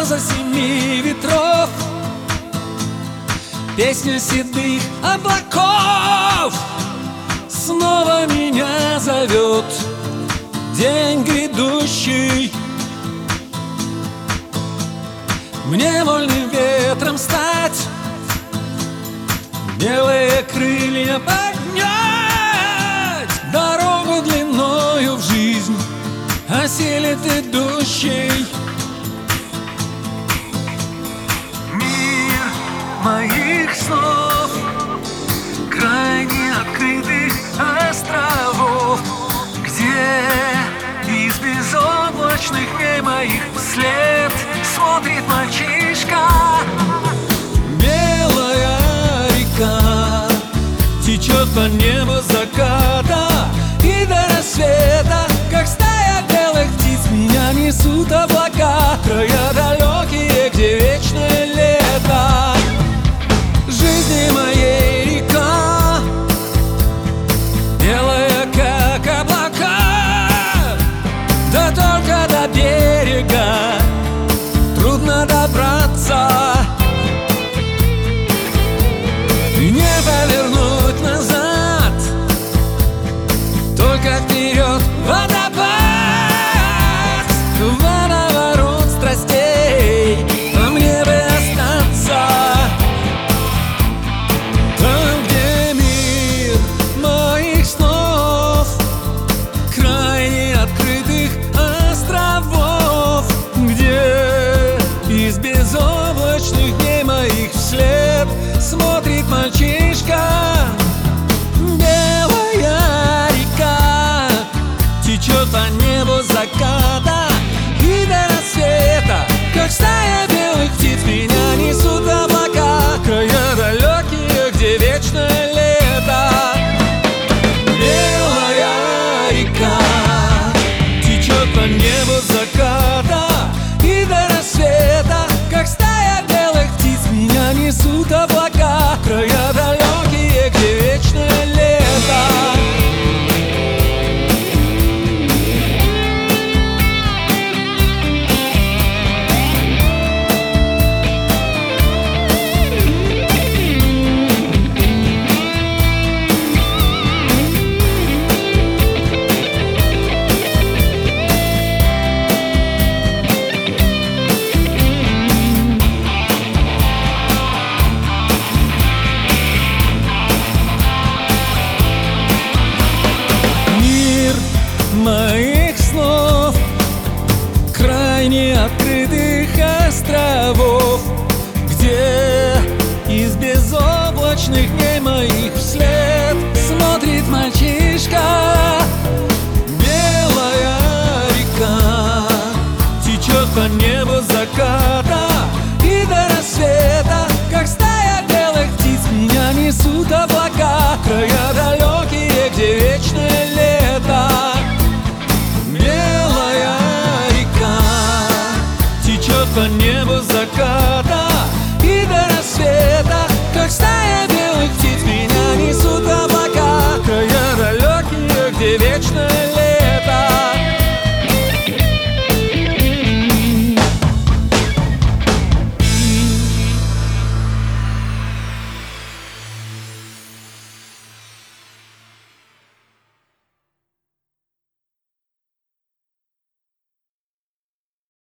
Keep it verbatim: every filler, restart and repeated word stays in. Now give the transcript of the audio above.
роза семи ветров, песня седых облаков снова меня зовет день грядущий. Мне вольным ветром стать, белые крылья поднять, дорогу длиною в жизнь осилит идущий. Мир моих снов, крайне открытых островов, где из безоблачных дней моих вслед смотрит мальчишка. Белая река течет по небу заката и до рассвета, как стая белых птиц меня несут облака, края далекие, где вечное лето. Жизни моей река, белая как облака, да только до берега трудно добраться. И не повернуть назад, только вперед водопад, водоворот страстей, а мне бы остаться там, где мир моих снов, крайне открытых островов, где из безоблачных дней моих вслед смотрит мальчишка. Белая река течет по небу заката и до рассвета, как стая белых птиц меня несут облака, края далекие, где вечное лето. Белая река течет по небу заката и до рассвета, как стая белых птиц меня несут облака.